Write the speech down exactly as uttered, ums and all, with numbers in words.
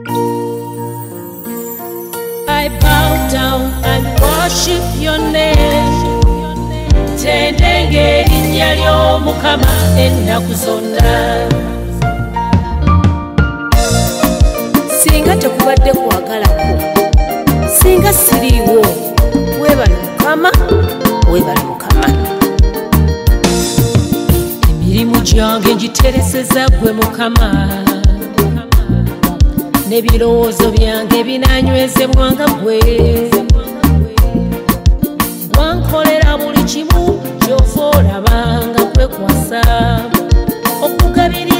I bow down and worship your name. Tendenge erinnya ly'Omukama ennaku zonna. Singa tekubadde kwagalako, singa siriiwo, weebale Mukama, weebale Mukama. Emirimu gyange ngitereseza ggwe Mukama, n'ebirowoozo byange binanywezebwanga ggwe. Wankolera buli kimu ky'ofa olabanga kwekwasa okugabira